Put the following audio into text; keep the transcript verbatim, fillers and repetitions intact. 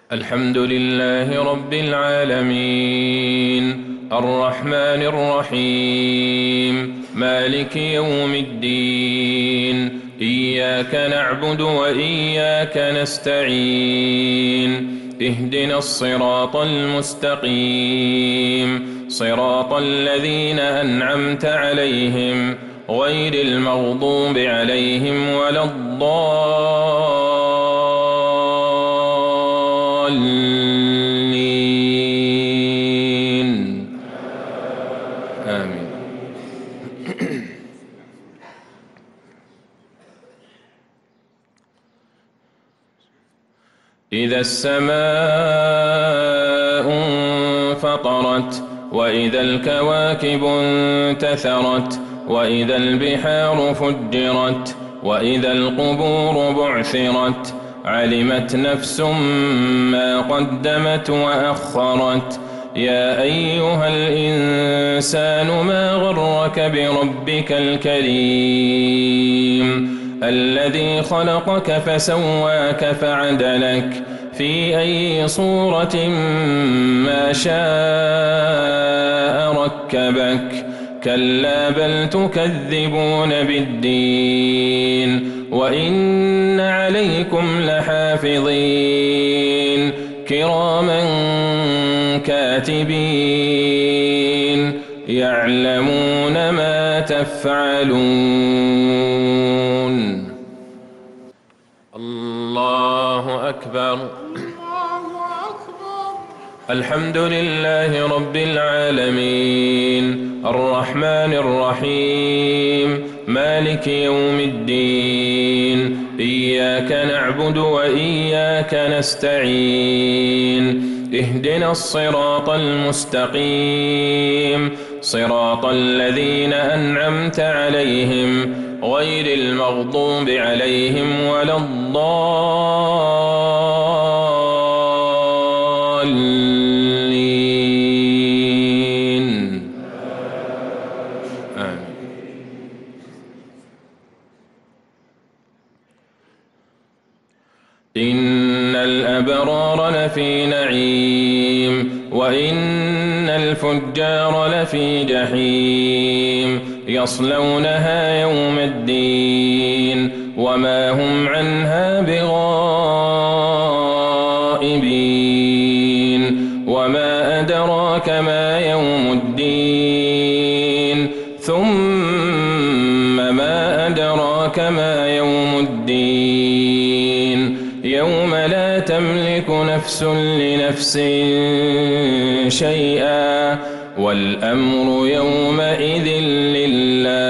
الحمد لله رب العالمين الرحمن الرحيم مالك يوم الدين إياك نعبد وإياك نستعين اهدنا الصراط المستقيم صراط الذين أنعمت عليهم غير المغضوب عليهم ولا الضالين آمين. إذا السماء انفطرت وإذا الكواكب انتثرت وإذا البحار فجرت وإذا القبور بعثرت علمت نفس ما قدمت وأخرت. يا أيها الإنسان ما غرك بربك الكريم الذي خلقك فسواك فعدلك في أي صورة ما شاء ركبك. كلا بل تكذبون بالدين وإن عليكم لحافظين كراما كاتبين يعلمون ما تفعلون. الله أكبر. الحمد لله رب العالمين الرحمن الرحيم مالك يوم الدين إياك نعبد وإياك نستعين اهدنا الصراط المستقيم صراط الذين أنعمت عليهم غير المغضوب عليهم ولا الضالين آمين. إن الأبرار لفي نعيم وإن الفجار لفي جحيم يصلونها يوم الدين وما هم عنها بغائبين. وما أدراك ما يوم الدين ثم ما أدراك ما يوم الدين يوم لا تملك نفس لنفس شيئا والأمر يومئذ لله.